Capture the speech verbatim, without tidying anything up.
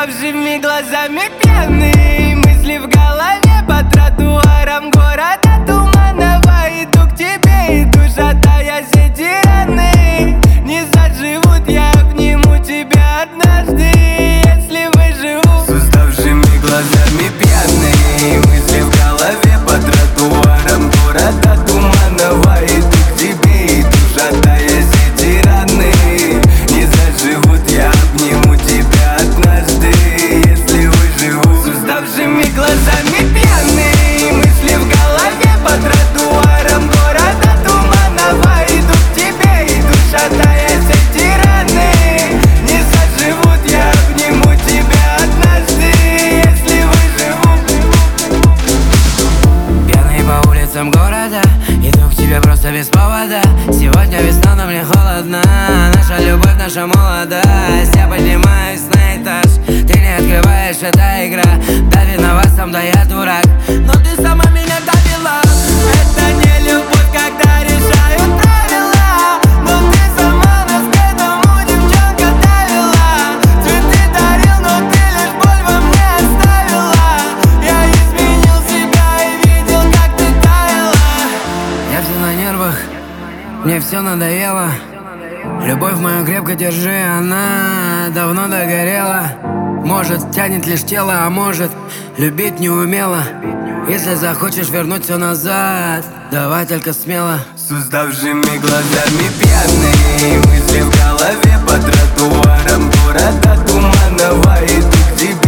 уставшими глазами пьяный, мысли в голове по тротуарам города туманного. Иду к тебе, иду, шатаясь, эти раны не заживут, я обниму тебя однажды, если выживу. С уставшими глазами пьяный, мысли в голове по тротуарам города туманного. Иду к тебе, иду, шатаясь, эти раны не заживут, я обниму тебя однажды, если выживу. С уставшими глазами пьяный, мысли в голове по тротуарам города туманного. Иду к тебе, иду, шатаясь, эти раны не заживут, я обниму тебя однажды, если выживу. Пьяный по улицам города, иду к тебе просто без повода. Сегодня весна, но мне холодно, наша любовь, наша молодость. Я поднимаюсь на этаж, ты не открываешь, это игра. Да виноват сам, да я дурак, но ты сама меня довела. Это не любовь, когда решают правила, но ты сама нас к этому, девчонка, довела. Цветы дарил, но ты лишь боль во мне оставила. Я изменил себя и видел, как ты таяла. Я все на нервах, мне все надоело. Любовь мою крепко держи, она давно догорела. Может, тянет лишь тело, а может, любить не умела. Если захочешь вернуть все назад, давай только смело. С уставшими глазами пьяный, мысли в голове по тротуарам города туманного. Иду к тебе,